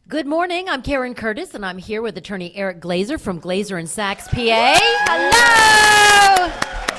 Good morning. I'm Karen Curtis, and I'm here with attorney Eric Glazer from Glazer & Sachs, PA. Hello!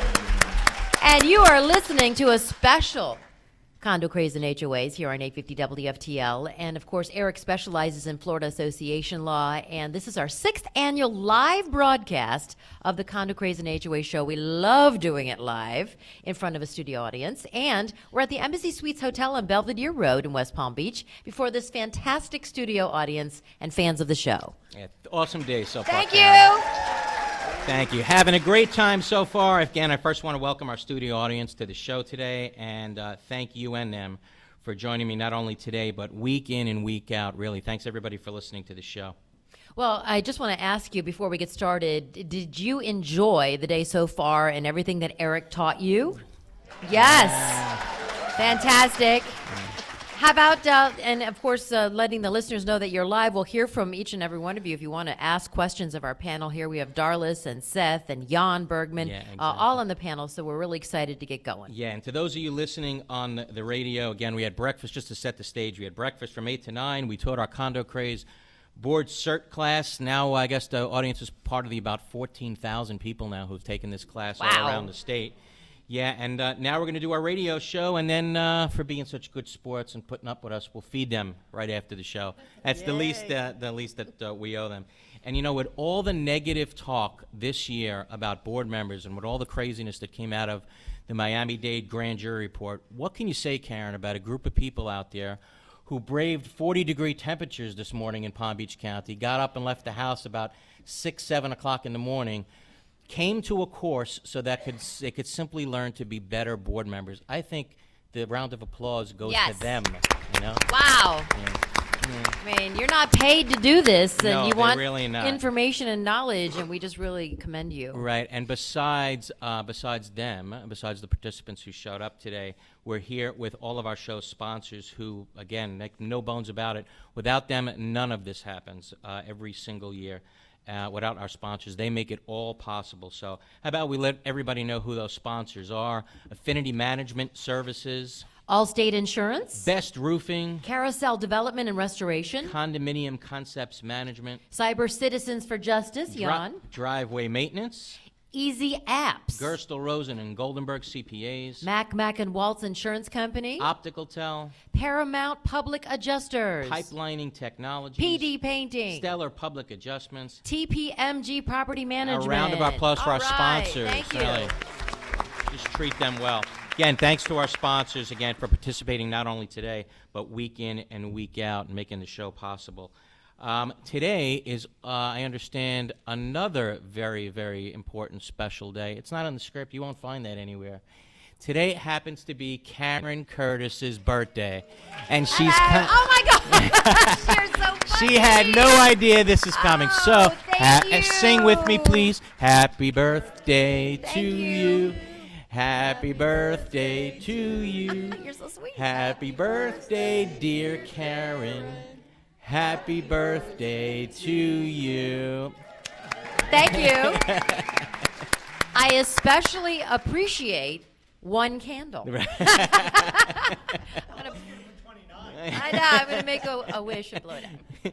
And you are listening to a special Condo Craze and HOAs here on 850 WFTL. And, of course, Eric specializes in Florida Association law, and this is our 6th annual live broadcast of the Condo Craze and HOA show. We love doing it live in front of a studio audience. And we're at the Embassy Suites Hotel on Belvedere Road in West Palm Beach before this fantastic studio audience and fans of the show. Yeah, awesome day so far. Thank you. Thank you. Having a great time so far. Again, I first want to welcome our studio audience to the show today, and thank you and them for joining me not only today, but week in and week out. Really, thanks everybody for listening to the show. Well, I just want to ask you before we get started, did you enjoy the day so far and everything that Eric taught you? Yes. Fantastic. How about, and of course, letting the listeners know that you're live. We'll hear from each and every one of you if you want to ask questions of our panel here. We have Darlis and Seth and Jan Bergman, exactly. all on the panel, so we're really excited to get going. Yeah, and to those of you listening on the radio, again, we had breakfast just to set the stage. We had breakfast from 8 to 9. We taught our Condo Craze board cert class. Now, I guess the audience is part of the about 14,000 people now who've taken this class all around the state. Yeah, and now we're going to do our radio show, and then for being such good sports and putting up with us, we'll feed them right after the show. That's the least that we owe them. And, you know, with all the negative talk this year about board members and with all the craziness that came out of the Miami-Dade grand jury report, what can you say, Karen, about a group of people out there who braved 40-degree temperatures this morning in Palm Beach County, got up and left the house about 6, 7 o'clock in the morning, came to a course so that they could simply learn to be better board members? I think the round of applause goes to them, you know? Wow. Yeah. I mean, you're not paid to do this, and No, you want really not. information and knowledge, and we just really commend you. Right, and besides them, besides the participants who showed up today, we're here with all of our show sponsors who, again, make no bones about it, without them, none of this happens every single year. Without our sponsors, they make it all possible. So how about we let everybody know who those sponsors are? Affinity Management Services, Allstate Insurance, Best Roofing, Carousel Development and Restoration, Condominium Concepts Management, Cyber Citizens for Justice, Jan, Driveway Maintenance, Easy Apps, Gerstle Rosen and Goldenberg CPAs, Mac and Waltz Insurance Company, Optical Tel, Paramount Public Adjusters, Pipelining Technologies, PD Painting, Stellar Public Adjustments, TPMG Property Management. A round of applause for our sponsors. Thank you. Really. Just treat them well. Again, thanks to our sponsors, again, for participating not only today, but week in and week out and making the show possible. Today is, I understand, another very, very important special day. It's not on the script. You won't find that anywhere. Today happens to be Karen Curtis's birthday, and she's oh my gosh, you're so funny. She had no idea this is coming. So, sing with me, please. Happy birthday to you. Happy birthday to you. You're so sweet. Happy birthday, dear Karen. Happy birthday to you. Thank you. I especially appreciate one candle. I'm gonna make a wish and blow it out.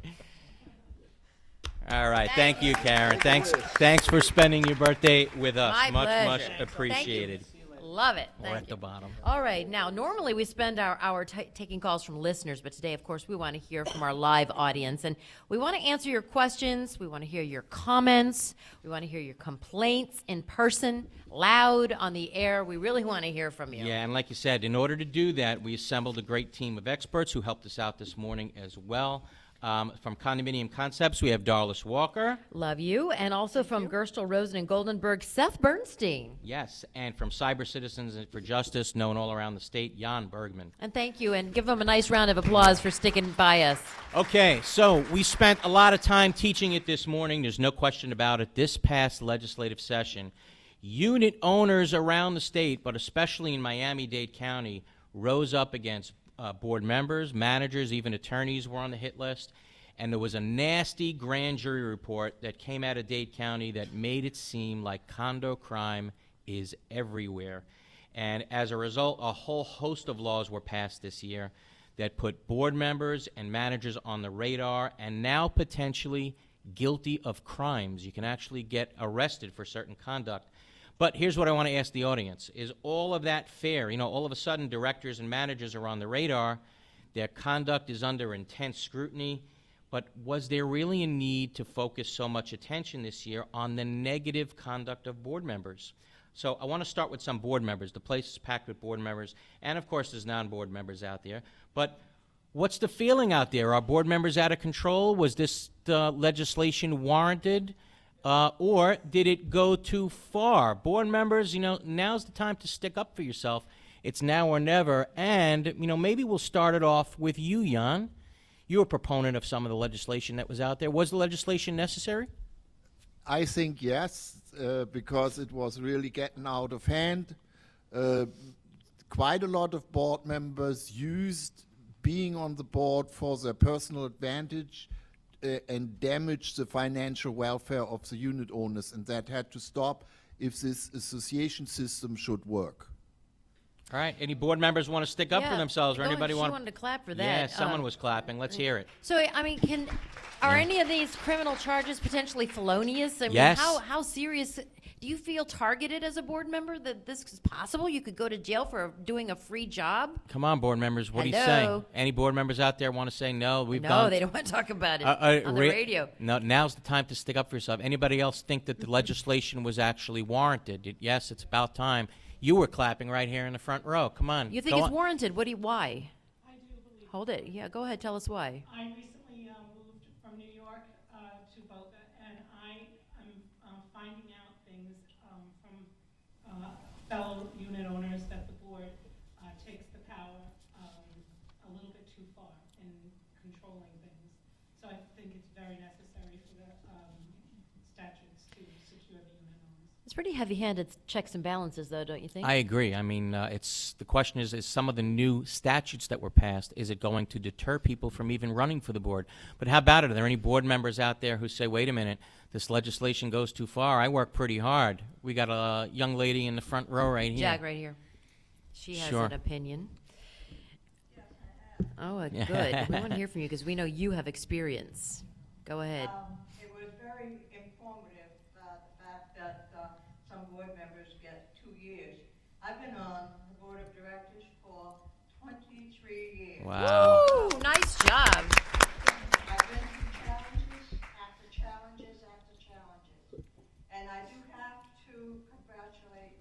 All right, thank you, Karen. Thanks for spending your birthday with us. My pleasure. Much appreciated. Love it. Or Thank at you. the bottom. All right. Now, normally we spend our hour taking calls from listeners, but today, of course, we want to hear from our live audience. And we want to answer your questions. We want to hear your comments. We want to hear your complaints in person, loud on the air. We really want to hear from you. Yeah, and like you said, in order to do that, we assembled a great team of experts who helped us out this morning as well. From Condominium Concepts, we have Darlis Walker. Love you. And also from Gerstle Rosen and Goldenberg, Seth Bernstein. Yes, and from Cyber Citizens for Justice, known all around the state, Jan Bergman. And thank you. And give them a nice round of applause for sticking by us. Okay, so we spent a lot of time teaching it this morning. There's no question about it. This past legislative session, unit owners around the state, but especially in Miami-Dade County, rose up against board members, managers, even attorneys were on the hit list. And there was a nasty grand jury report that came out of Dade County that made it seem like condo crime is everywhere. And as a result, a whole host of laws were passed this year. that put board members and managers on the radar and now potentially guilty of crimes. You can actually get arrested for certain conduct. But here's what I want to ask the audience. Is all of that fair? You know, all of a sudden directors and managers are on the radar. Their conduct is under intense scrutiny. But was there really a need to focus so much attention this year on the negative conduct of board members? So I want to start with some board members. The place is packed with board members, and of course there's non-board members out there. But what's the feeling out there? Are board members out of control? Was this legislation warranted? Or did it go too far? Board members, you know, now's the time to stick up for yourself. It's now or never. And, you know, maybe we'll start it off with you, Jan. You're a proponent of some of the legislation that was out there. Was the legislation necessary? I think yes, because it was really getting out of hand. Quite a lot of board members used being on the board for their personal advantage and damaged the financial welfare of the unit owners, and that had to stop if this association system should work. All right. Any board members want to stick up for themselves, or anybody She want? wanted to clap for that. Yeah, someone was clapping. Let's hear it. So, I mean, are any of these criminal charges potentially felonious? I mean, Yes. How serious? Do you feel targeted as a board member that this is possible? You could go to jail for doing a free job? Come on, board members. What do you say? Hello? Any board members out there want to say no? No, they don't want to talk about it on the radio. No, now's the time to stick up for yourself. Anybody else think that the legislation was actually warranted? Yes, it's about time. You were clapping right here in the front row. Come on. You think go it's on. warranted? Why? I do believe. Hold it. Yeah, go ahead. Tell us why. I recently moved from New York to Boca, and I am finding out things from fellow unit owners that the board takes the power a little bit too far in controlling things. So I think it's very necessary for the statutes to secure the unit owners. It's pretty heavy-handed checks and balances, though, don't you think? I agree. I mean, the question is some of the new statutes that were passed, is it going to deter people from even running for the board? But how about it? Are there any board members out there who say, wait a minute, this legislation goes too far? I work pretty hard. We got a young lady in the front row right here. Jag right here. She has Sure. an opinion. Oh, Yeah. good. We want to hear from you because we know you have experience. Go ahead. It was very informative, the fact that some board members get 2 years. I've been on the board of directors for 23 years. Wow. Woo! Nice job. I've been through challenges after challenges after challenges. And I do have to congratulate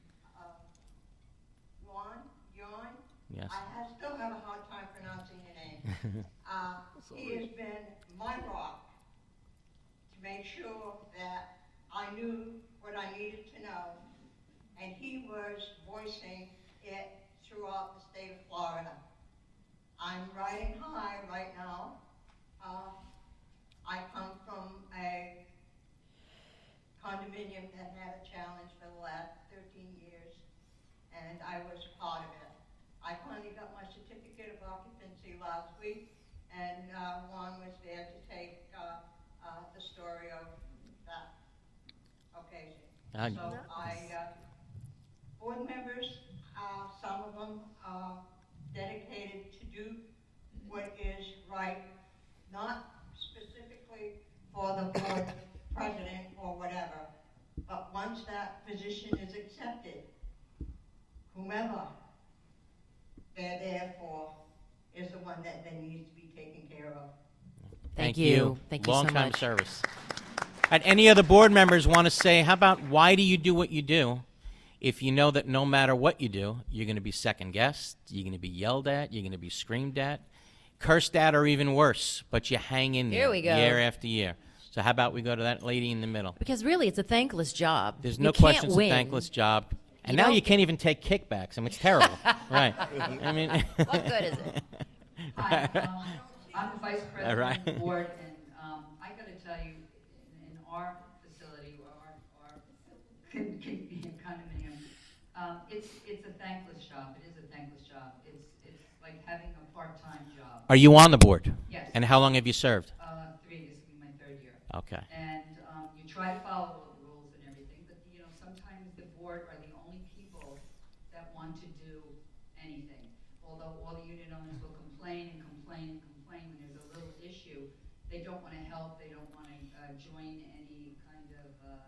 Jan. Yes. Still have a hard time pronouncing your name. He has been my rock to make sure that I knew what I needed to know, and he was voicing it throughout the state of Florida. I'm riding high right now. I come from a condominium that had a challenge for the last 13 years, and I was part of it. I finally got my certificate of occupancy last week, and Juan was there to take the story of that occasion. So board members, some of them are dedicated to do what is right, not specifically for the board president or whatever, but once that position is accepted, whomever they're there for is the one that needs to be taken care of. Thank you. Thank you so Long-time much. service. And any other board members want to say, how about why do you do what you do if you know that no matter what you do, you're going to be second-guessed, you're going to be yelled at, you're going to be screamed at, cursed at, or even worse, but you hang in there Here we go. year after year. So how about we go to that lady in the middle? Because really, it's a thankless job. There's You no can't question it's a win. thankless job. And You now don't- you can't even take kickbacks. I mean, it's terrible. Right. I mean, What good is it? Hi, I'm the vice president right. of the board, and I got to tell you, in our facility, our condominium, it's a thankless job. It is a thankless job. It's like having a part-time job. Are you on the board? Yes. And how long have you served? 3, this will be my 3rd year. Okay. And you try to follow all the rules and everything, but sometimes the board are the only people that want to do anything. Although all the unit owners will complain they don't want to help, they don't want to join any kind of,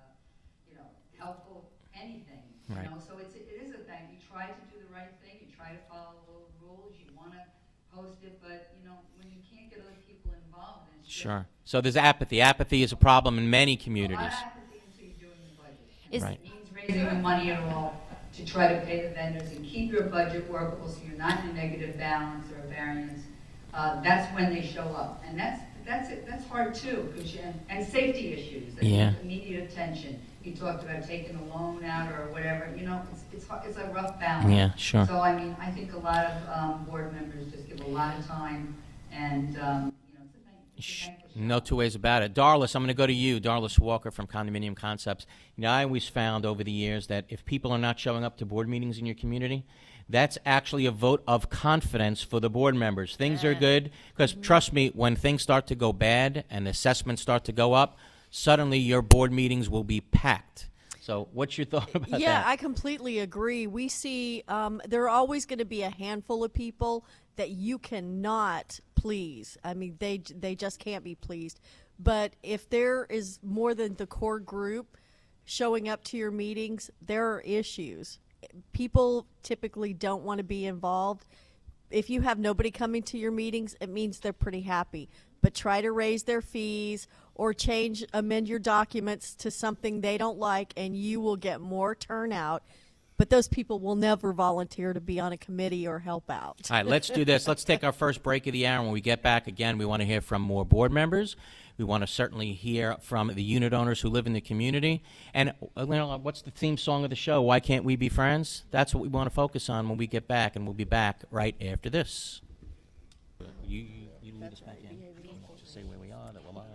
helpful anything. Right. So it is a thing. You try to do the right thing, you try to follow the rules, you want to post it, but when you can't get other people involved, then it's Sure. So there's apathy. Apathy is a problem in many communities. a lot of apathy until you're doing the budget. Is- Right. It means raising the money at all to try to pay the vendors and keep your budget workable so you're not in a negative balance or a variance. That's when they show up, and that's hard too, and safety issues, that Yeah. need immediate attention. You talked about taking a loan out or whatever. It's a rough balance. Yeah, sure. So I think a lot of board members just give a lot of time, and it's a thankless job. No two ways about it. Darlis, I'm going to go to you. Darlis Walker from Condominium Concepts. I always found over the years that if people are not showing up to board meetings in your community, that's actually a vote of confidence for the board members. Things are good, because trust me, when things start to go bad and assessments start to go up, suddenly your board meetings will be packed. So what's your thought about that? Yeah, I completely agree. We see there are always going to be a handful of people that you cannot please. I mean, they just can't be pleased. But if there is more than the core group showing up to your meetings, there are issues. People typically don't want to be involved. If you have nobody coming to your meetings, it means they're pretty happy. But try to raise their fees or amend your documents to something they don't like, and you will get more turnout. But those people will never volunteer to be on a committee or help out. All right, let's do this. Let's take our first break of the hour. When we get back, again, we want to hear from more board members. We want to certainly hear from the unit owners who live in the community. And what's the theme song of the show? Why Can't We Be Friends? That's what we want to focus on when we get back, and we'll be back right after this. You lead us back in. Just say where we are, that we're live.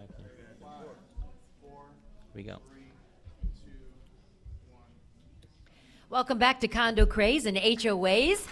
Here we go. Welcome back to Condo Craze and HOAs.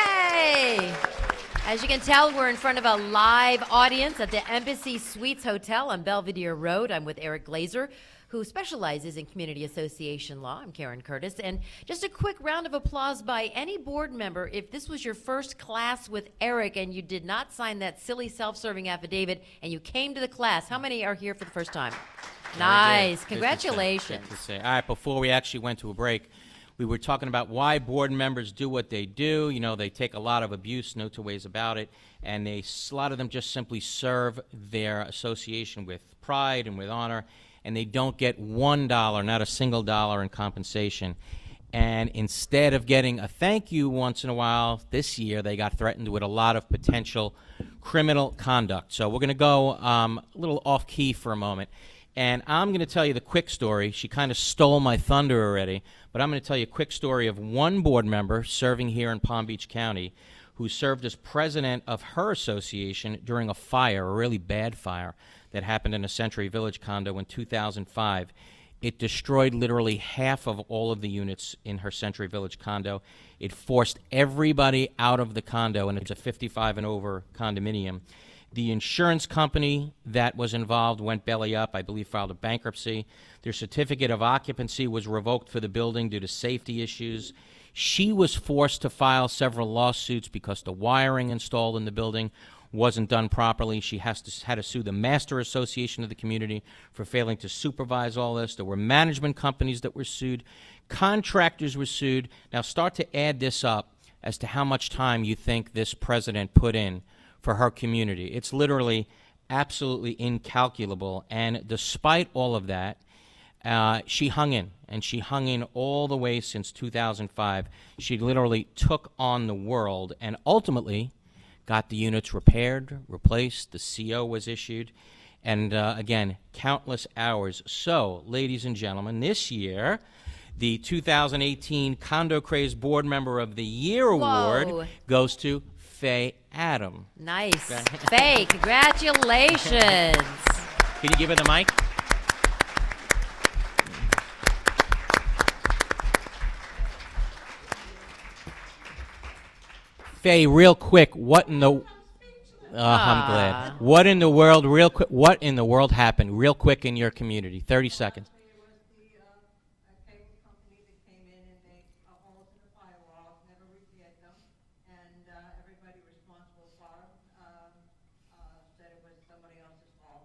Yay! As you can tell, we're in front of a live audience at the Embassy Suites Hotel on Belvedere Road. I'm with Eric Glazer, who specializes in community association law. I'm Karen Curtis. And just a quick round of applause by any board member. If this was your first class with Eric and you did not sign that silly self-serving affidavit and you came to the class, how many are here for the first time? Nice. Congratulations. Good to say. All right, before we actually went to a break, we were talking about why board members do what they do. They take a lot of abuse, no two ways about it, and a lot of them just simply serve their association with pride and with honor, and they don't get $1, not a single dollar in compensation. And instead of getting a thank you once in a while, this year they got threatened with a lot of potential criminal conduct. So we're going to go a little off-key for a moment. And I'm going to tell you the quick story. She kind of stole my thunder already, but I'm going to tell you a quick story of one board member serving here in Palm Beach County who served as president of her association during a fire, a really bad fire, that happened in a Century Village condo in 2005. It destroyed literally half of all of the units in her Century Village condo. It forced everybody out of the condo, and it's a 55 and over condominium. The insurance company that was involved went belly up, I believe filed a bankruptcy. Their certificate of occupancy was revoked for the building due to safety issues. She was forced to file several lawsuits because the wiring installed in the building wasn't done properly. She had to sue the Master Association of the community for failing to supervise all this. There were management companies that were sued. Contractors were sued. Now start to add this up as to how much time you think this president put in for her community. It's literally absolutely incalculable. And despite all of that, she hung in, and she hung in all the way since 2005. She literally took on the world and ultimately got the units repaired, replaced, the CO was issued, and again, countless hours. So, ladies and gentlemen, this year, the 2018 Condo Craze Board Member of the Year Award goes to Faye Adam. Nice. Faye, congratulations. Can you give her the mic? Faye, real quick, what in the... I'm glad. What in the world, real quick, what in the world happened real quick in your community? 30 seconds. It was the cable company that came in and made holes in the firewalls, never repaired them, and everybody responsible for it said it was somebody else's fault.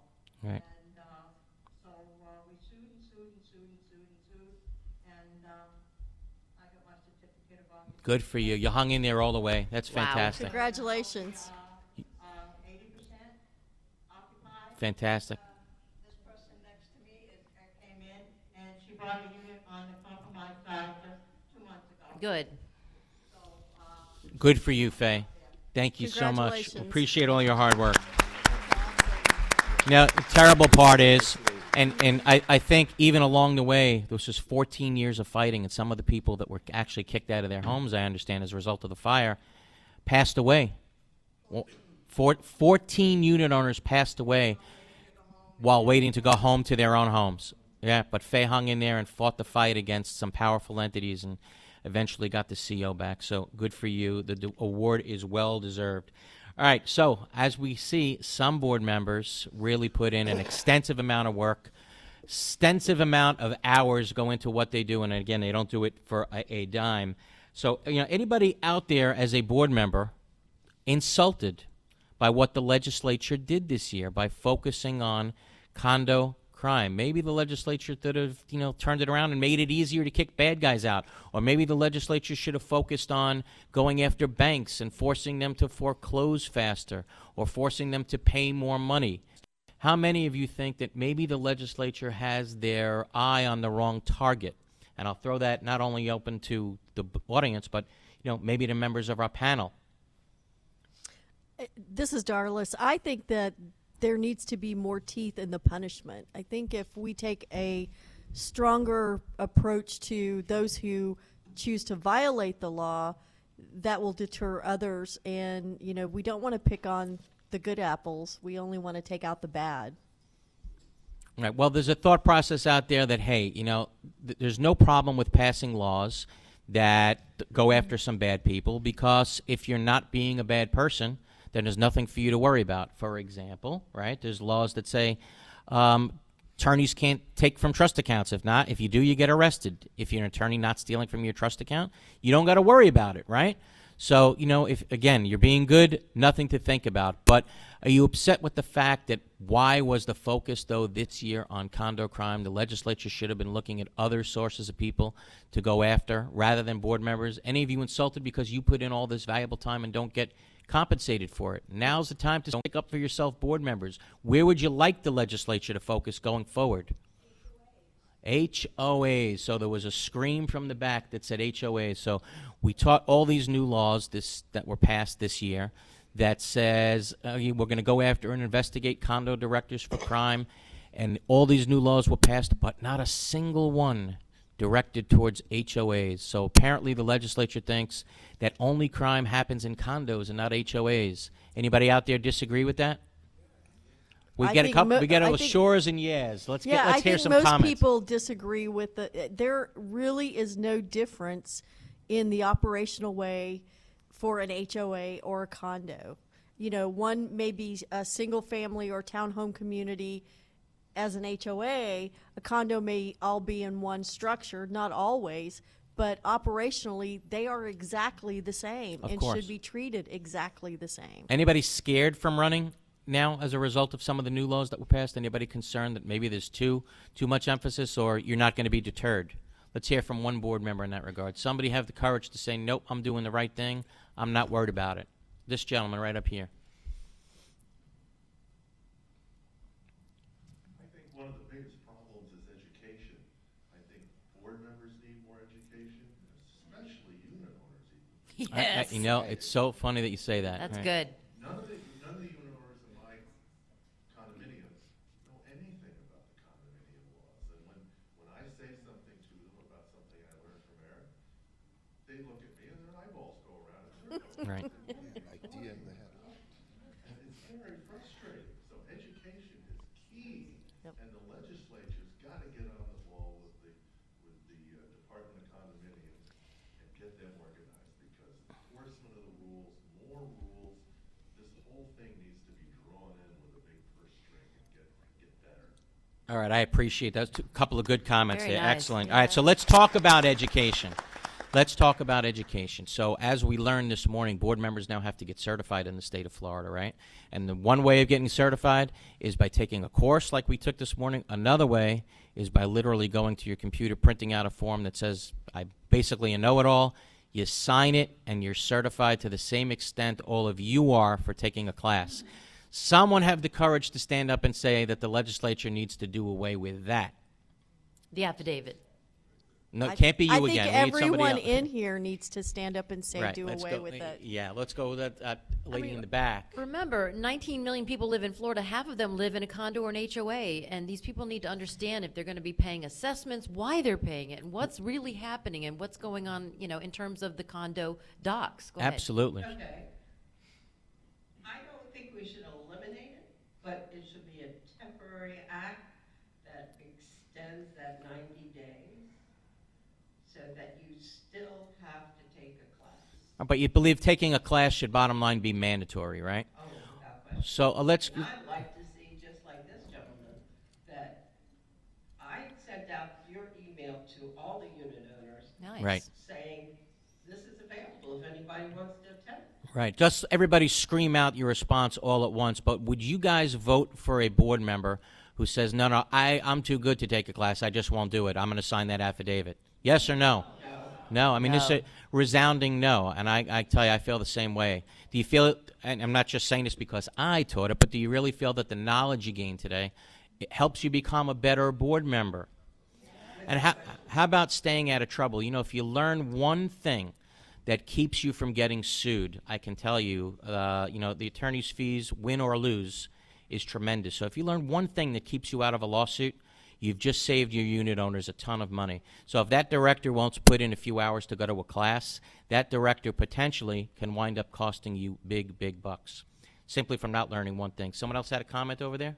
Right. And so we sued and sued and sued and sued and sued, and I got my certificate of occupancy. Good for you. You hung in there all the way. That's Wow. fantastic. Congratulations. 80% occupied. Fantastic. This person next to me came in, and she bought a unit on the compromise side just 2 months ago. Good. So, Good for you, Faye. Thank you so much. Congratulations. Appreciate all your hard work. Now, the terrible part is, and I think even along the way, there was just 14 years of fighting, and some of the people that were actually kicked out of their homes, I understand, as a result of the fire, passed away. Well, 14 unit owners passed away while waiting to go home to their own homes. Yeah, but Faye hung in there and fought the fight against some powerful entities and eventually got the CO back. So good for you. The award is well deserved. All right, so as we see, some board members really put in an extensive amount of work, extensive amount of hours go into what they do, and again, they don't do it for a dime. So, anybody out there as a board member insulted by what the legislature did this year by focusing on condo crime? Maybe the legislature could have, turned it around and made it easier to kick bad guys out. Or maybe the legislature should have focused on going after banks and forcing them to foreclose faster or forcing them to pay more money. How many of you think that maybe the legislature has their eye on the wrong target? And I'll throw that not only open to the audience, but, maybe to members of our panel. This is Darlis. I think that there needs to be more teeth in the punishment. I think if we take a stronger approach to those who choose to violate the law, that will deter others. And, we don't want to pick on the good apples. We only want to take out the bad. Right. Well, there's a thought process out there that, hey, there's no problem with passing laws that go after some bad people, because if you're not being a bad person, then there's nothing for you to worry about. For example, right, there's laws that say attorneys can't take from trust accounts. If you do, you get arrested. If you're an attorney not stealing from your trust account, you don't got to worry about it, right? So, if, again, you're being good, nothing to think about. But are you upset with the fact that why was the focus, though, this year on condo crime? The legislature should have been looking at other sources of people to go after rather than board members. Any of you insulted because you put in all this valuable time and don't get compensated for it? Now's the time to stick up for yourself, board members. Where would you like the legislature to focus going forward? HOAs. So there was a scream from the back that said HOAs. So we taught all these new laws that were passed this year that says we're going to go after and investigate condo directors for crime. And all these new laws were passed, but not a single one directed towards HOAs. So apparently the legislature thinks that only crime happens in condos and not HOAs. Anybody out there disagree with that? We get a couple. We get a shores and yes. Let's hear some comments. Most people disagree with there really is no difference in the operational way for an HOA or a condo. One may be a single family or townhome community as an HOA. A condo may all be in one structure, not always, but operationally they are exactly the same and should be treated exactly the same. Anybody scared from running now as a result of some of the new laws that were passed? Anybody concerned that maybe there's too much emphasis, or you're not going to be deterred? Let's hear from one board member in that regard. Somebody have the courage to say, nope, I'm doing the right thing. I'm not worried about it. This gentleman right up here. I think one of the biggest problems is education. I think board members need more education, especially unit owners even. Yes. It's so funny that you say that. That's right? good. None of the unit owners in my condominiums know anything about the condominium laws. And when I say something to them about something I learned from Eric, they look at me and their eyeballs go around in circles. Right. Idea in the head. And it's very frustrating. So education is key, and the legislature's got to get on the ball with the Department of Condominiums and get them organized, because enforcement of the rules, more rules, this whole thing needs to be drawn in with a big purse string and get better. All right, I appreciate that. A couple of good comments Very there. nice. Excellent. All right, so let's talk about education. Let's talk about education. So as we learned this morning, board members now have to get certified in the state of Florida, right? And the one way of getting certified is by taking a course like we took this morning. Another way is by literally going to your computer, printing out a form that says, I basically a know-it-all. You sign it, and you're certified to the same extent all of you are for taking a class. Someone have the courage to stand up and say that the legislature needs to do away with that. The affidavit. No, it can't be you I again. think We need somebody everyone else. in here needs to stand up and say, Right, do let's away go. with it. Yeah, let's go with that lady in the back. Remember, 19 million people live in Florida. Half of them live in a condo or an HOA, and these people need to understand if they're going to be paying assessments, why they're paying it, and what's really happening, and what's going on, in terms of the condo docs. Go ahead. Absolutely. Okay. I don't think we should eliminate it, but it should be a temporary act that extends that 90 days so that you still have to take a class. But you believe taking a class should, bottom line, be mandatory, right? Oh, without question. So let's. And I'd like to see, just like this gentleman, that I sent out your email to all the unit owners Nice. Right. saying, this is available if anybody wants to attend. Right. Just everybody scream out your response all at once. But would you guys vote for a board member who says, no, I'm too good to take a class. I just won't do it. I'm going to sign that affidavit. Yes or no? No. I mean, it's a resounding no. And I tell you, I feel the same way. Do you feel it? And I'm not just saying this because I taught it, but do you really feel that the knowledge you gain today, it helps you become a better board member? And how about staying out of trouble? If you learn one thing that keeps you from getting sued, I can tell you, the attorney's fees, win or lose, is tremendous. So if you learn one thing that keeps you out of a lawsuit, you've just saved your unit owners a ton of money. So if that director wants to put in a few hours to go to a class, that director potentially can wind up costing you big, big bucks, simply from not learning one thing. Someone else had a comment over there?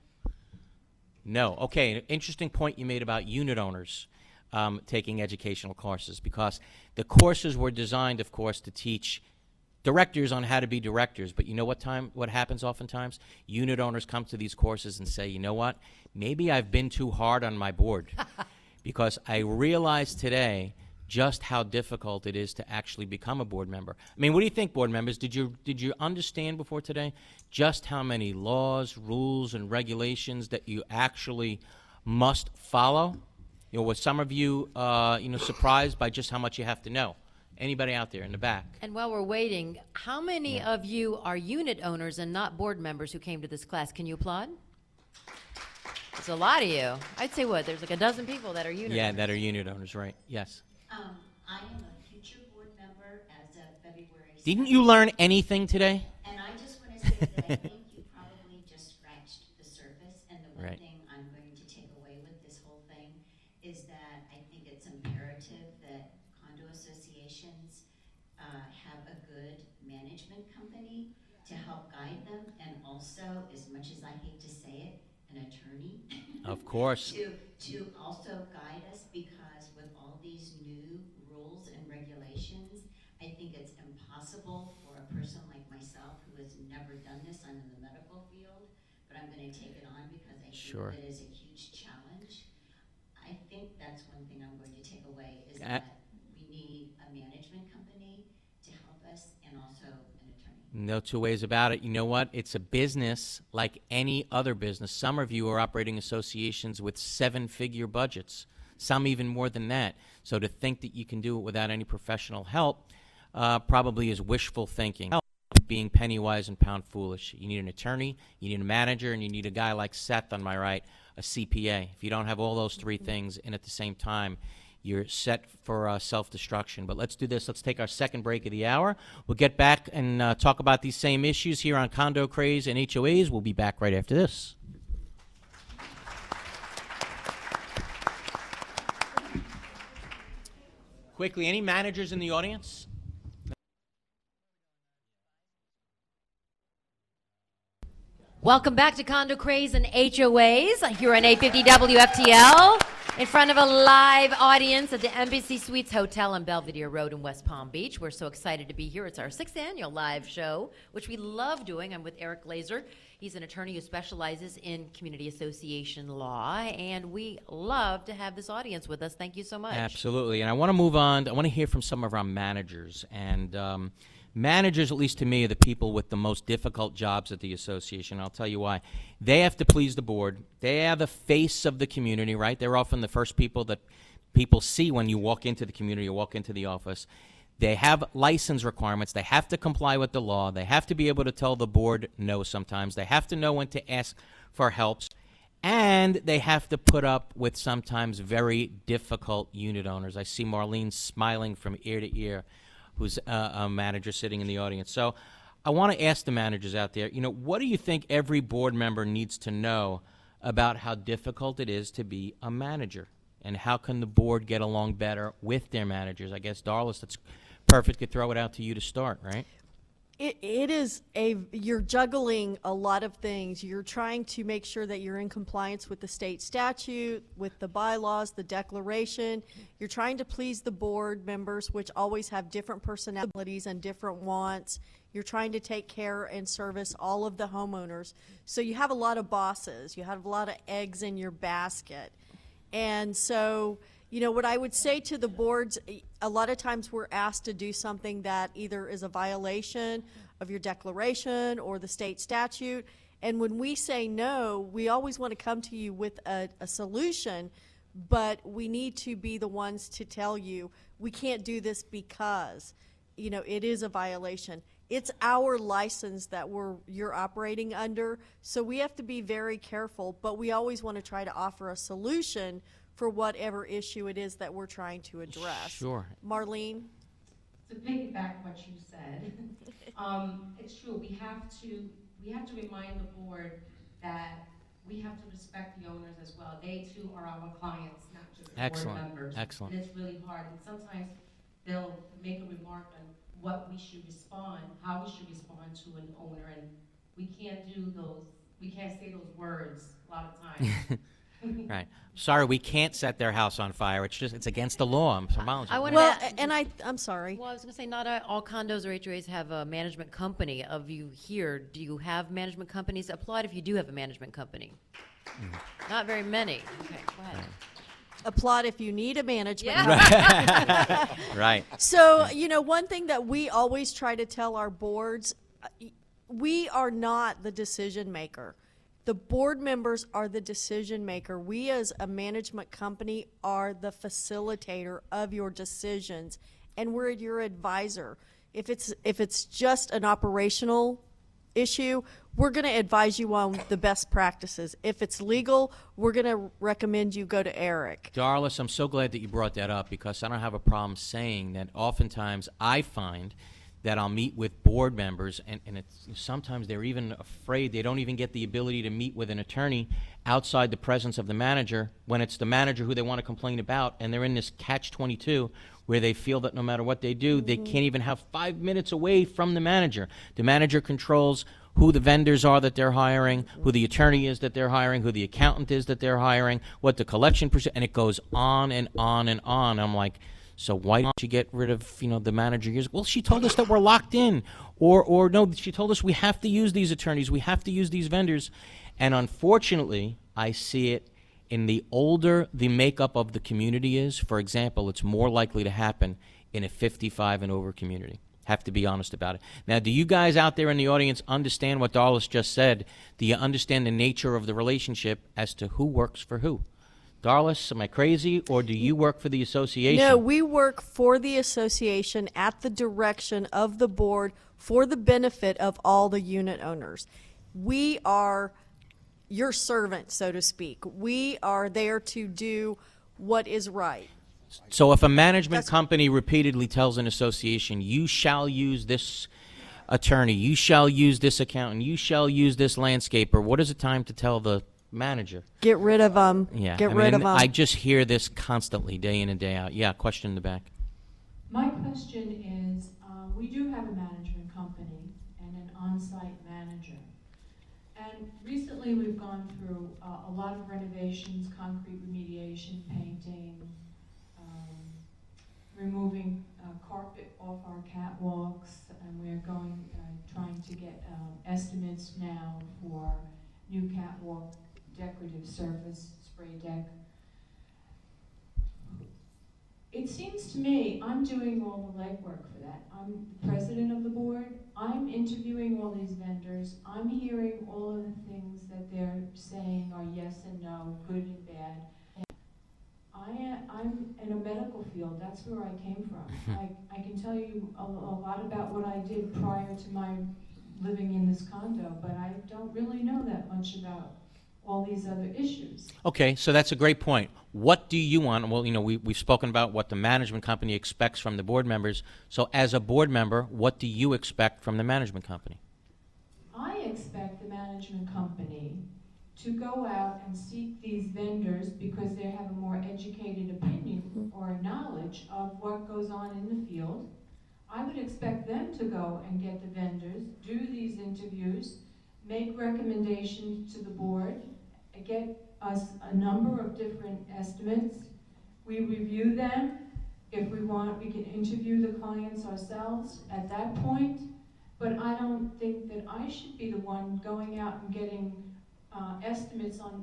No. Okay, an interesting point you made about unit owners taking educational courses, because the courses were designed, of course, to teach directors on how to be directors. But you know what happens oftentimes? Unit owners come to these courses and say, you know what, maybe I've been too hard on my board because I realize today just how difficult it is to actually become a board member. I mean, what do you think, board members? Did you understand before today just how many laws, rules, and regulations that you actually must follow? Were some of you, surprised by just how much you have to know? Anybody out there in the back? And while we're waiting, how many of you are unit owners and not board members who came to this class? Can you applaud? There's a lot of you. I'd say what? There's like a dozen people that are unit owners. Yeah, that are unit owners, right? Yes. I am a future board member as of February 2nd. Didn't you learn anything today? And I just want to say that I think you probably just scratched the surface. And the one Right. thing I'm going to take away with this whole thing is that I think it's imperative that condo associations have a good management company to help guide them, and also, as much as I hate to say it, an attorney. Of course. to also guide us, because with all these new rules and regulations, I think it's impossible for a person like myself who has never done this. I'm in the medical field, but I'm going to take it on because I Sure. think it is a huge challenge. I think that's one thing I'm going to take away is that we need a management company to help us, and also an attorney. No two ways about it. You know what? It's a business like any other business. Some of you are operating associations with 7-figure budgets, some even more than that. So to think that you can do it without any professional help probably is wishful thinking, being penny wise and pound foolish. You need an attorney, you need a manager, and you need a guy like Seth, on my right, a CPA. If you don't have all those three things in at the same time, you're set for self-destruction. But let's do this. Let's take our second break of the hour. We'll get back and talk about these same issues here on Condo Craze and HOAs. We'll be back right after this. Quickly, any managers in the audience? Welcome back to Condo Craze and HOAs here on 850 WFTL, in front of a live audience at the Embassy Suites Hotel on Belvedere Road in West Palm Beach. We're so excited to be here. It's our 6th annual live show, which we love doing. I'm with Eric Glazer He's an attorney who specializes in community association law, and we love to have this audience with us. Thank you so much. Absolutely. And I want to move on. I want to hear from some of our managers. And managers, at least to me, are the people with the most difficult jobs at the association. I'll tell you why. They have to please the board. They are the face of the community, right? They're often the first people that people see when you walk into the community or walk into the office. They have license requirements. They have to comply with the law. They have to be able to tell the board no sometimes. They have to know when to ask for help. And they have to put up with sometimes very difficult unit owners. I see Marlene smiling from ear to ear, who's a manager sitting in the audience. So I want to ask the managers out there, what do you think every board member needs to know about how difficult it is to be a manager? And how can the board get along better with their managers? I guess, Darlis, that's perfect to throw it out to you to start, right? It is you're juggling a lot of things. You're trying to make sure that you're in compliance with the state statute, with the bylaws, the declaration. You're trying to please the board members, which always have different personalities and different wants. You're trying to take care and service all of the homeowners. So you have a lot of bosses. You have a lot of eggs in your basket. And so, what I would say to the boards, a lot of times we're asked to do something that either is a violation of your declaration or the state statute. And when we say no, we always want to come to you with a solution, but we need to be the ones to tell you we can't do this because, it is a violation. It's our license that you're operating under, so we have to be very careful, but we always want to try to offer a solution for whatever issue it is that we're trying to address. Sure. Marlene? To piggyback what you said, it's true. We have to remind the board that we have to respect the owners as well. They too are our clients, not just the board members. Excellent. And it's really hard. And sometimes they'll make a remark on what we should respond, how we should respond to an owner, and we can't say those words a lot of times. Right. Sorry, we can't set their house on fire. It's against the law. I'm I'm sorry. Well, I was going to say, not all condos or HOAs have a management company. Of you here, do you have management companies? Applaud if you do have a management company. Not very many. Okay, go ahead. Applaud if you need a management company. Right. So, one thing that we always try to tell our boards, we are not the decision maker. The board members are the decision maker. We as a management company are the facilitator of your decisions, and we're your advisor. If it's just an operational issue, we're going to advise you on the best practices. If it's legal, we're going to recommend you go to Eric. Darlis, I'm so glad that you brought that up, because I don't have a problem saying that oftentimes I find that I'll meet with board members, and sometimes they're even afraid. They don't even get the ability to meet with an attorney outside the presence of the manager when it's the manager who they want to complain about, and they're in this catch-22 where they feel that no matter what they do, they can't even have 5 minutes away from the manager. The manager controls who the vendors are that they're hiring, who the attorney is that they're hiring, who the accountant is that they're hiring, what the collection percent, and it goes on and on and on. I'm like, so why don't you get rid of, the manager? Well, she told us that we're locked in. Or no, she told us we have to use these attorneys. We have to use these vendors. And unfortunately, I see it in the older the makeup of the community is. For example, it's more likely to happen in a 55 and over community. Have to be honest about it. Now, do you guys out there in the audience understand what Darlis just said? Do you understand the nature of the relationship as to who works for who? Darlis, am I crazy, or do you work for the association? No, we work for the association at the direction of the board for the benefit of all the unit owners. We are your servant, so to speak. We are there to do what is right. So if a management company repeatedly tells an association, you shall use this attorney, you shall use this accountant, you shall use this landscaper, what is it time to tell the manager? Get rid of them. Yeah, Get rid of them. I just hear this constantly, day in and day out. Yeah, question in the back. My question is, we do have a management company and an on-site manager. And recently we've gone through a lot of renovations, concrete remediation, painting, removing carpet off our catwalks, and we're trying to get estimates now for new catwalk decorative surface spray deck. It seems to me I'm doing all the legwork for that. I'm the president of the board. I'm interviewing all these vendors. I'm hearing all of the things that they're saying are yes and no, good and bad. I'm in a medical field. That's where I came from. I can tell you a lot about what I did prior to my living in this condo, but I don't really know that much about all these other issues. Okay, so that's a great point. What do you want? Well, we've spoken about what the management company expects from the board members. So as a board member, what do you expect from the management company? I expect the management company to go out and seek these vendors because they have a more educated opinion or knowledge of what goes on in the field. I would expect them to go and get the vendors, do these interviews, make recommendations to the board, get us a number of different estimates. We review them. If we want, we can interview the clients ourselves at that point. But I don't think that I should be the one going out and getting estimates on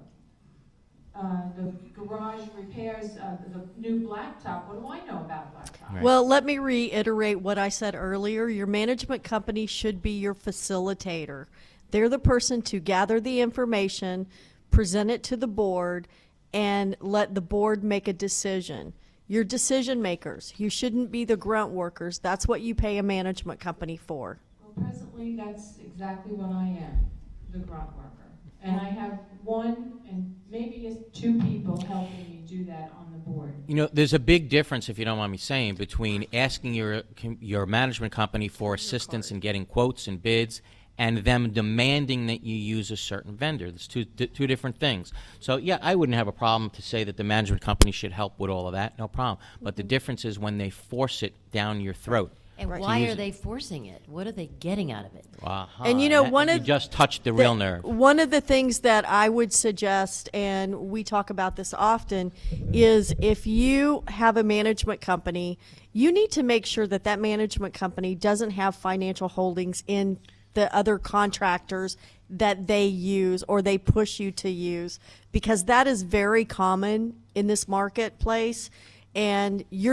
the garage repairs, the new blacktop. What do I know about blacktop? Right. Well, let me reiterate what I said earlier. Your management company should be your facilitator. They're the person to gather the information, present it to the board, and let the board make a decision. You're decision makers. You shouldn't be the grunt workers. That's what you pay a management company for. Well, presently, that's exactly what I am, the grunt worker. And I have one and maybe two people helping me do that on the board. There's a big difference, if you don't mind me saying, between asking your management company for assistance in getting quotes and bids and them demanding that you use a certain vendor. There's two different things. So, yeah, I wouldn't have a problem to say that the management company should help with all of that, no problem. But the difference is when they force it down your throat. And why are they forcing it? What are they getting out of it? And you just touched the real nerve. One of the things that I would suggest, and we talk about this often, is if you have a management company, you need to make sure that that management company doesn't have financial holdings in the other contractors that they use or they push you to use, because that is very common in this marketplace, and you're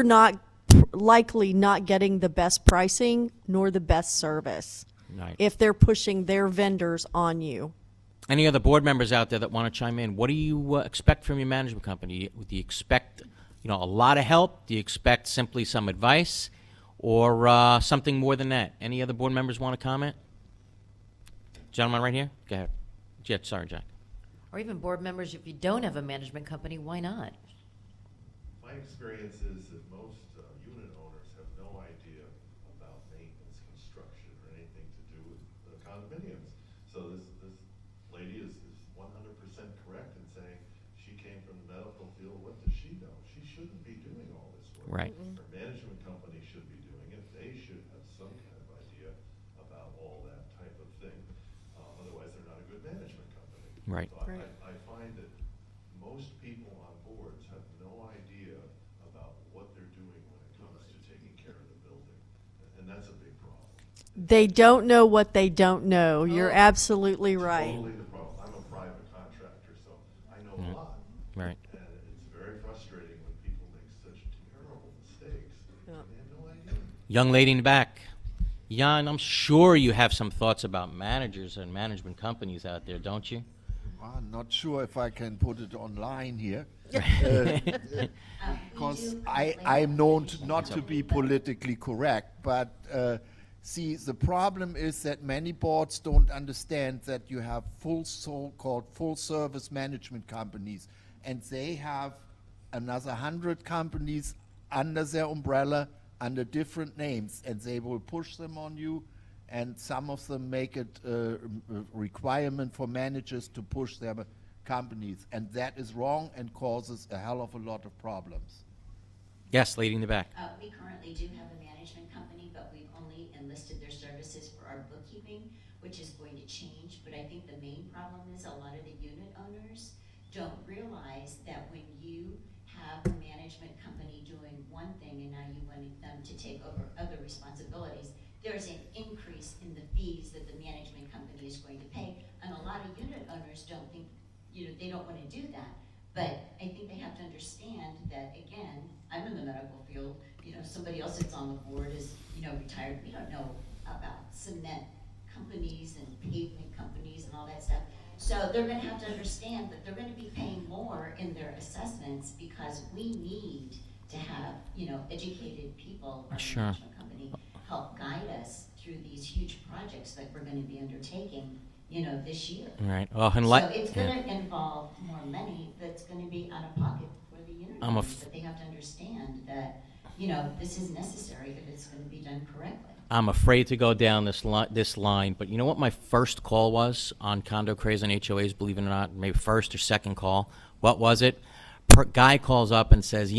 likely not getting the best pricing nor the best service if they're pushing their vendors on you. Any other board members out there that want to chime in? What do you expect from your management company? Do you expect a lot of help? Do you expect simply some advice or something more than that? Any other board members want to comment? Gentleman right here? Go ahead. Yeah, sorry, Jack. Or even board members, if you don't have a management company, why not? My experience is that most unit owners have no idea about maintenance, construction, or anything to do with condominiums. So this lady is 100% correct in saying she came from the medical field. What does she know? She shouldn't be doing all this work. Right. Her management company should be doing it. They should have some kind of idea about all that type of thing. Otherwise, they're not a good management company. Right. So I find that most people on boards have no idea about what they're doing when it comes to taking care of the building. And that's a big problem. They don't know what they don't know. You're absolutely right. Totally the problem. I'm a private contractor, so I know a lot. Right. And it's very frustrating when people make such terrible mistakes and they have no idea. Young lady in the back. Jan, I'm sure you have some thoughts about managers and management companies out there, don't you? I'm not sure if I can put it online here. Because I'm known not to be politically correct, but see, the problem is that many boards don't understand that you have so-called full-service management companies, and they have another 100 companies under their umbrella under different names, and they will push them on you, and some of them make it a requirement for managers to push their companies, and that is wrong and causes a hell of a lot of problems. Yes, lady in the back. We currently do have a management company, but we've only enlisted their services for our bookkeeping, which is going to change. But I think the main problem is a lot of the unit owners don't realize that when you have a management company doing one thing and take over other responsibilities, there's an increase in the fees that the management company is going to pay. And a lot of unit owners don't think, they don't want to do that. But I think they have to understand that, again, I'm in the medical field, somebody else that's on the board is, retired. We don't know about cement companies and pavement companies and all that stuff. So they're going to have to understand that they're going to be paying more in their assessments because we need to have, educated people on the management company help guide us through these huge projects that we're going to be undertaking, this year. Right. Well, so it's going to involve more money that's going to be out of pocket for the unit owners, but they have to understand that, this is necessary if it's going to be done correctly. I'm afraid to go down this line, but you know what my first call was on condo craze and HOAs, believe it or not, maybe first or second call. What was it? Guy calls up and says,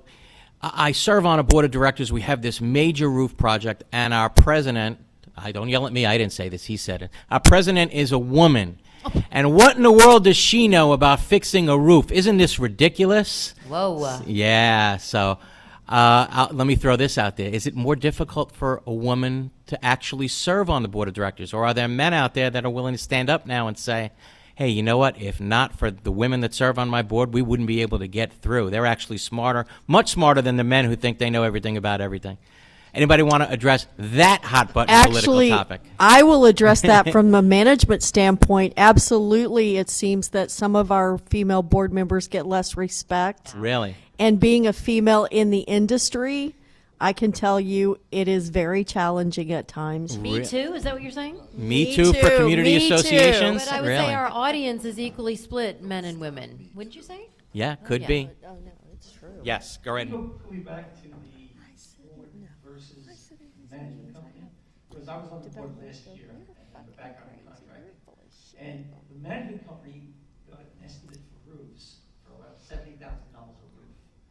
I serve on a board of directors. We have this major roof project, and our president, don't yell at me, I didn't say this, he said it. Our president is a woman. And what in the world does she know about fixing a roof? Isn't this ridiculous? Whoa. Yeah, so let me throw this out there. Is it more difficult for a woman to actually serve on the board of directors? Or are there men out there that are willing to stand up now and say, hey, you know what? If not for the women that serve on my board, we wouldn't be able to get through. They're actually smarter, much smarter than the men who think they know everything about everything. Anybody want to address that hot button political topic? I will address that from a management standpoint. Absolutely, it seems that some of our female board members get less respect. Really? And being a female in the industry, I can tell you it is very challenging at times. Me too? Is that what you're saying? Me too for community associations? But I would really? say our audience is equally split, men and women. Wouldn't you say? Yeah, could be. Oh, no, it's true. Yes, go right ahead. Going back to the board versus management company, because I was on the board last year and I'm a background contractor. And the management company got an estimate for roofs for about $70,000 a roof.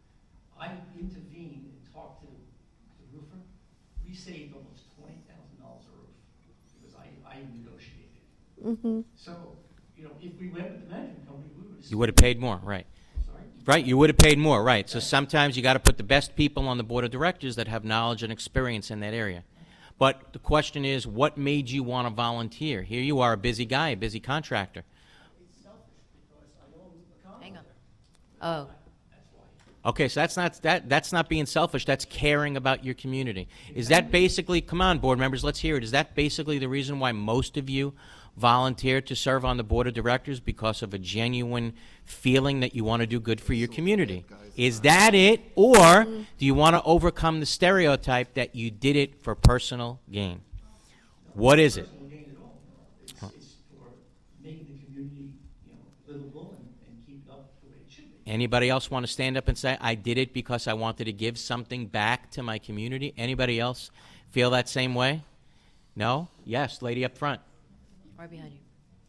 I intervened and talked to the roofer. We saved almost $20,000 a roof because I negotiated. Mm-hmm. So, if we went with the management company, we would have. You would have paid more, right? Right, you would have paid more, right. So sometimes you got to put the best people on the board of directors that have knowledge and experience in that area. But the question is, what made you want to volunteer? Here you are, a busy guy, a busy contractor. It's selfish because I own the condo. Hang on. Oh. That's why. Okay, so that's not being selfish, that's caring about your community. Is that basically, come on, board members, let's hear it. Is that basically the reason why most of you volunteered to serve on the board of directors, because of a genuine feeling that you want to do good for your community? Is that it? Or do you want to overcome the stereotype that you did it for personal gain? What is it? Personal gain at all. It's for making the community, livable and keep it up the way it should be. Anybody else want to stand up and say, I did it because I wanted to give something back to my community? Anybody else feel that same way? No? Yes, lady up front. Right behind you.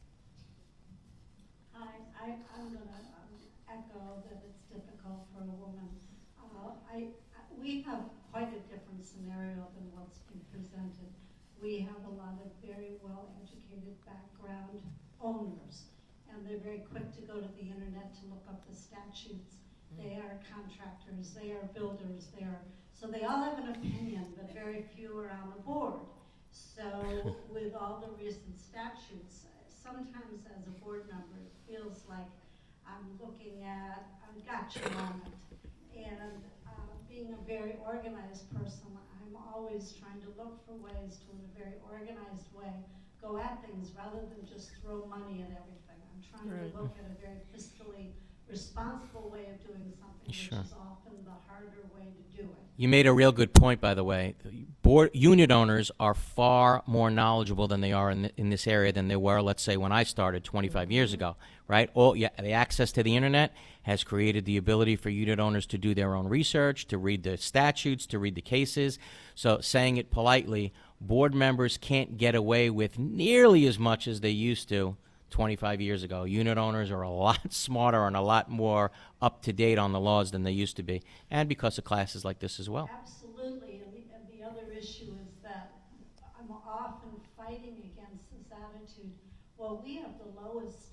Hi, I'm going to echo that it's difficult for a woman. We have quite a different scenario than what's been presented. We have a lot of very well-educated background owners, and they're very quick to go to the internet to look up the statutes. They are contractors, they are builders, so they all have an opinion, but very few are on the board. So with all the recent statutes, sometimes as a board member, it feels like I'm looking at a gotcha moment. And being a very organized person, I'm always trying to look for ways to, in a very organized way, go at things rather than just throw money at everything. I'm trying to look at a very fiscally responsible way of doing something, which is often the harder way to do it. You made a real good point, by the way. Unit owners are far more knowledgeable than they are in this area than they were, let's say, when I started 25 years ago, right? The access to the internet has created the ability for unit owners to do their own research, to read the statutes, to read the cases. So saying it politely, board members can't get away with nearly as much as they used to 25 years ago. Unit owners are a lot smarter and a lot more up-to-date on the laws than they used to be, and because of classes like this as well. Absolutely, and the other issue is that I'm often fighting against this attitude. Well, we have the lowest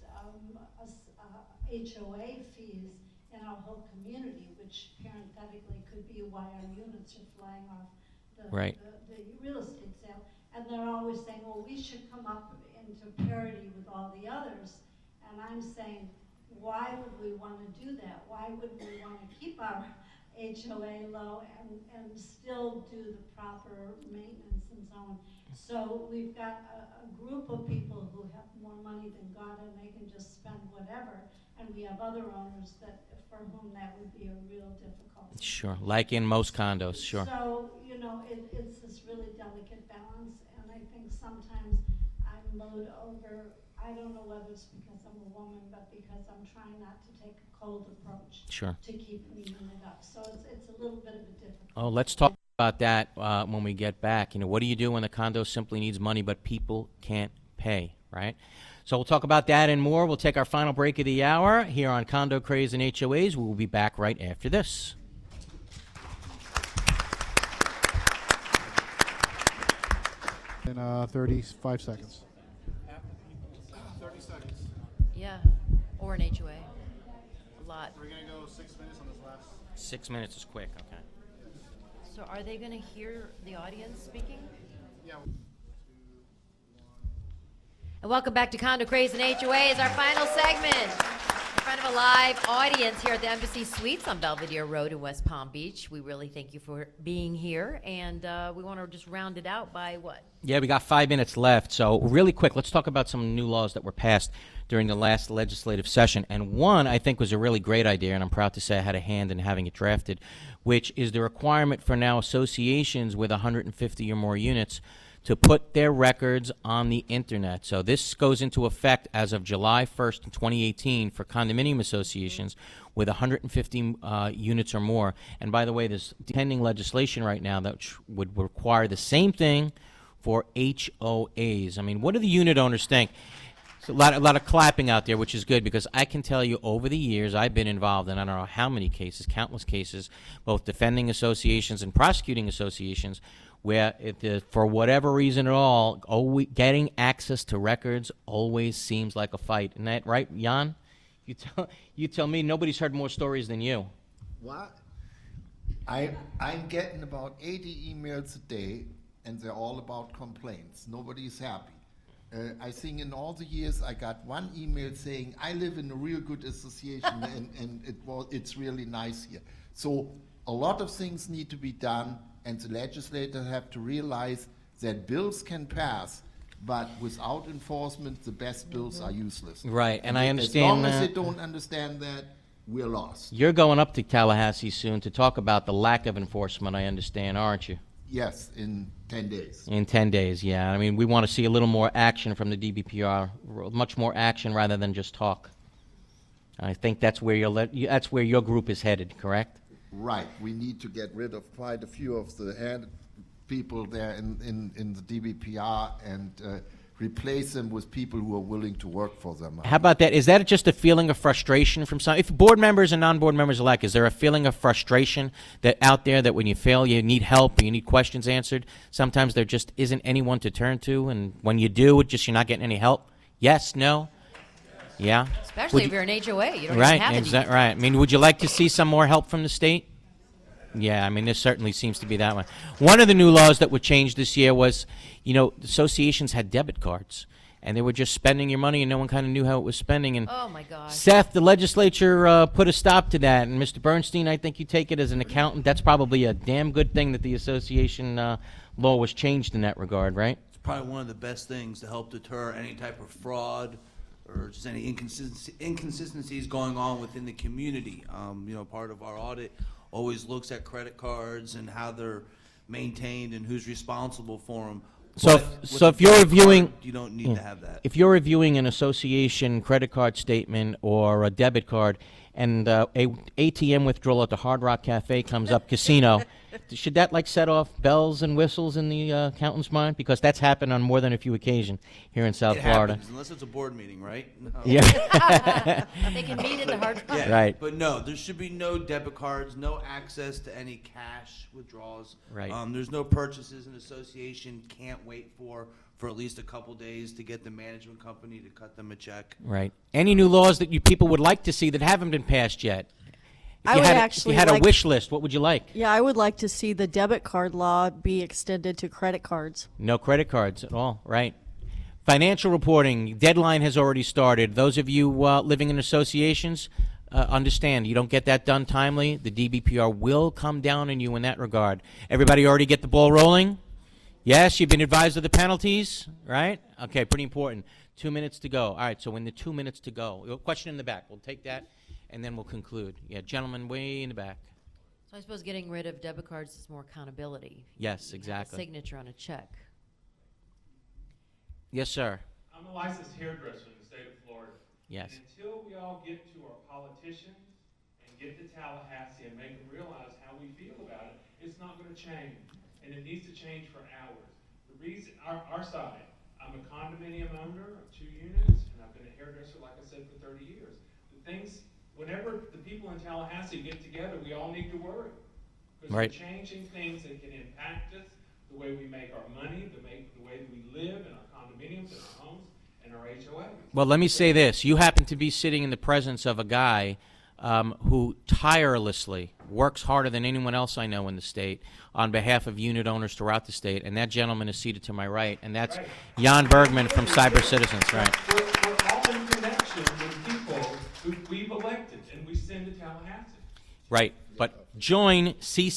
HOA fees in our whole community, which parenthetically could be why our units are flying off Right. the real estate sale, and they're always saying, well, we should come up into parity with all the others. And I'm saying, why would we want to do that? Why wouldn't we want to keep our HOA low and still do the proper maintenance and so on? So we've got a group of people who have more money than God, and they can just spend whatever. And we have other owners that, for whom that would be a real difficulty. Sure, like in most condos, sure. So, it's this really delicate balance, and I think sometimes I'm mowed over. I don't know whether it's because I'm a woman, but because I'm trying not to take a cold approach Sure. to keep moving it up. So it's a little bit of a difficult. Oh, let's talk about that when we get back. What do you do when the condo simply needs money but people can't pay, right? So we'll talk about that and more. We'll take our final break of the hour here on Condo Craze and HOAs. We'll be back right after this. In 35 seconds. 30 seconds. Yeah, or an HOA. A lot. We're going to go 6 minutes on this last. 6 minutes is quick, okay. So are they going to hear the audience speaking? Yeah. And welcome back to Condo Craze and HOAs, our final segment. In front of a live audience here at the Embassy Suites on Belvedere Road in West Palm Beach. We really thank you for being here, and we want to just round it out by what? Yeah, we got 5 minutes left. So really quick, let's talk about some new laws that were passed during the last legislative session. And one, I think, was a really great idea, and I'm proud to say I had a hand in having it drafted, which is the requirement for now associations with 150 or more units to put their records on the internet. So this goes into effect as of July 1st, 2018 for condominium associations with 150 units or more. And by the way, there's pending legislation right now that would require the same thing for HOAs. I mean, what do the unit owners think? It's a lot of clapping out there, which is good, because I can tell you over the years I've been involved in I don't know how many cases, countless cases, both defending associations and prosecuting associations, where for whatever reason at all, getting access to records always seems like a fight. Isn't that right, Jan? You tell me. Nobody's heard more stories than you. What? I'm getting about 80 emails a day, and they're all about complaints. Nobody's happy. I think in all the years I got one email saying, I live in a real good association and it's really nice here. So a lot of things need to be done, and the legislators have to realize that bills can pass, but without enforcement, the best bills are useless. Right, and I understand as long as that. they don't understand that, we're lost. You're going up to Tallahassee soon to talk about the lack of enforcement, I understand, aren't you? Yes, in 10 days. In 10 days, yeah. I mean, we want to see a little more action from the DBPR, much more action rather than just talk. I think that's where your group is headed, correct? Right. We need to get rid of quite a few of the head people there in the DBPR and replace them with people who are willing to work for them. How about that? Is that just a feeling of frustration from some? If board members and non-board members alike, is there a feeling of frustration that out there that when you fail, you need help, or you need questions answered? Sometimes there just isn't anyone to turn to, and when you do, you're not getting any help. Yes, no, yeah. Especially if you're an HOA, you don't right, even have exactly right. I mean, would you like to see some more help from the state? Yeah, I mean, there certainly seems to be that one. One of the new laws that were changed this year was, associations had debit cards, and they were just spending your money, and no one kind of knew how it was spending. And oh my gosh, Seth, the legislature put a stop to that, and Mr. Bernstein, I think you take it as an accountant. That's probably a damn good thing that the association law was changed in that regard, right? It's probably one of the best things to help deter any type of fraud or just any inconsistencies going on within the community. Part of our audit always looks at credit cards and how they're maintained and who's responsible for them. So if you're reviewing, you don't need to have that. If you're reviewing an association credit card statement or a debit card, and a ATM withdrawal at the Hard Rock Cafe comes up, casino, should that set off bells and whistles in the accountant's mind? Because that's happened on more than a few occasions here in South Florida. Happens, unless it's a board meeting, right? No. Yeah. They can meet at the Hard Rock. Yeah, right. But no, there should be no debit cards, no access to any cash withdrawals. Right. There's no purchases. An association can't wait for at least a couple days to get the management company to cut them a check. Right. Any new laws that you people would like to see that haven't been passed yet? I would If actually you had a like- wish list, what would you like? Yeah, I would like to see the debit card law be extended to credit cards. No credit cards at all, right? Financial reporting, deadline has already started. Those of you living in associations, understand, you don't get that done timely, the DBPR will come down on you in that regard. Everybody already get the ball rolling? Yes, you've been advised of the penalties, right? Okay, pretty important. 2 minutes to go. All right, so in the 2 minutes to go, question in the back. We'll take that, and then we'll conclude. Yeah, gentlemen, way in the back. So I suppose getting rid of debit cards is more accountability. Yes, You have a exactly. signature on a check. Yes, sir. I'm a licensed hairdresser in the state of Florida. Yes. And until we all get to our politicians and get to Tallahassee and make them realize how we feel about it, it's not going to change. And it needs to change for hours. The reason, our side, I'm a condominium owner of 2 units, and I've been a hairdresser, like I said, for 30 years. The things, whenever the people in Tallahassee get together, we all need to worry. Because Right. we're changing things that can impact us, the way we make our money, the way that we live in our condominiums, in our homes, and our HOAs. Well, let me say this. You happen to be sitting in the presence of a guy who tirelessly works harder than anyone else I know in the state on behalf of unit owners throughout the state, and that gentleman is seated to my right, and that's Jan Bergman from Cyber Citizens, right? We're all in connection with people who we've elected, and we send to Tallahassee. Right, but join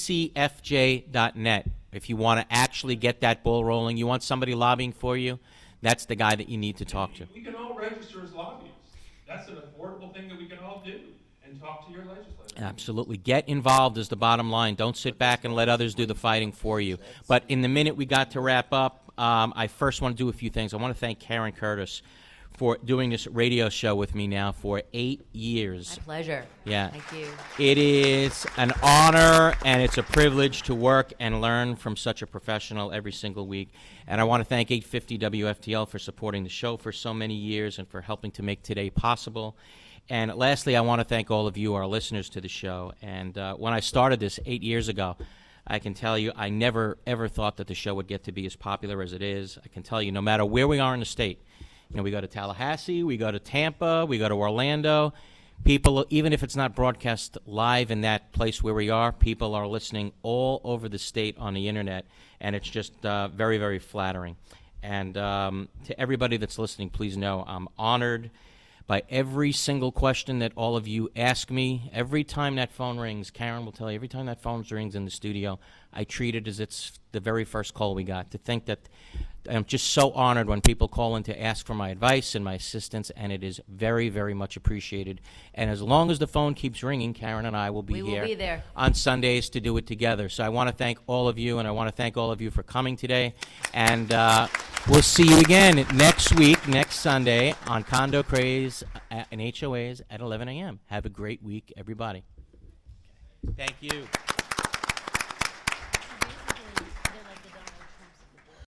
ccfj.net if you want to actually get that ball rolling. You want somebody lobbying for you, that's the guy that you need to talk to. We can all register as lobbyists. That's an affordable thing that we can all do, and talk to your legislators. Absolutely. Get involved is the bottom line. Don't sit back and let others do the fighting for you. But in the minute we got to wrap up, I first want to do a few things. I want to thank Karen Curtis for doing this radio show with me now for 8 years. My pleasure. Yeah. Thank you. It is an honor and it's a privilege to work and learn from such a professional every single week. And I want to thank 850 WFTL for supporting the show for so many years and for helping to make today possible. And lastly, I want to thank all of you, our listeners to the show. And when I started this 8 years ago, I can tell you I never, ever thought that the show would get to be as popular as it is. I can tell you no matter where we are in the state, you know, we go to Tallahassee, we go to Tampa, we go to Orlando, people, even if it's not broadcast live in that place where we are, people are listening all over the state on the internet, and it's just very, very flattering. And to everybody that's listening, please know I'm honored by every single question that all of you ask me. Every time that phone rings, Karen will tell you, every time that phone rings in the studio, I treat it as it's the very first call we got. To think that I'm just so honored when people call in to ask for my advice and my assistance, and it is very, very much appreciated. And as long as the phone keeps ringing, Karen and I will be here on Sundays to do it together. So I want to thank all of you, and I want to thank all of you for coming today. And we'll see you again next week, next Sunday, on Condo Craze and HOAs at 11 a.m. Have a great week, everybody. Thank you.